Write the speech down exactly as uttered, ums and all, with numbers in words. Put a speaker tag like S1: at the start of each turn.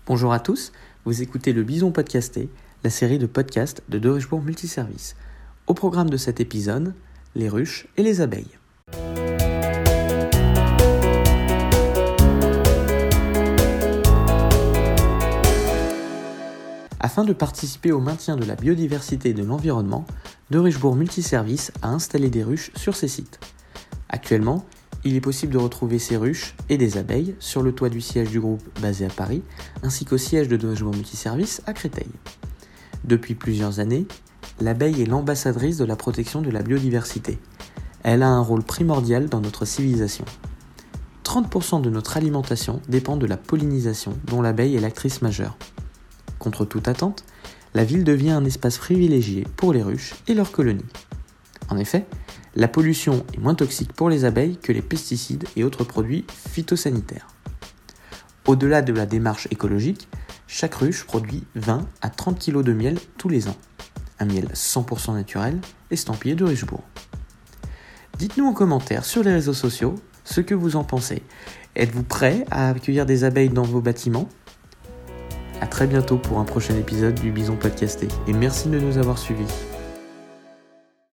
S1: Bonjour à tous, vous écoutez le Bison Podcasté, la série de podcasts de De Richebourg Multiservice. Au programme de cet épisode, les ruches et les abeilles. Afin de participer au maintien de la biodiversité et de l'environnement, De Richebourg Multiservice a installé des ruches sur ses sites. Actuellement, il est possible de retrouver ces ruches et des abeilles sur le toit du siège du groupe basé à Paris, ainsi qu'au siège de De Richebourg Multiservice à Créteil. Depuis plusieurs années, l'abeille est l'ambassadrice de la protection de la biodiversité. Elle a un rôle primordial dans notre civilisation. trente pour cent de notre alimentation dépend de la pollinisation, dont l'abeille est l'actrice majeure. Contre toute attente, la ville devient un espace privilégié pour les ruches et leurs colonies. En effet, la pollution est moins toxique pour les abeilles que les pesticides et autres produits phytosanitaires. Au-delà de la démarche écologique, chaque ruche produit vingt à trente kilos de miel tous les ans. Un miel cent pour cent naturel, estampillé de Richebourg. Dites-nous en commentaire sur les réseaux sociaux ce que vous en pensez. Êtes-vous prêt à accueillir des abeilles dans vos bâtiments ? A très bientôt pour un prochain épisode du Bison Podcasté et merci de nous avoir suivis.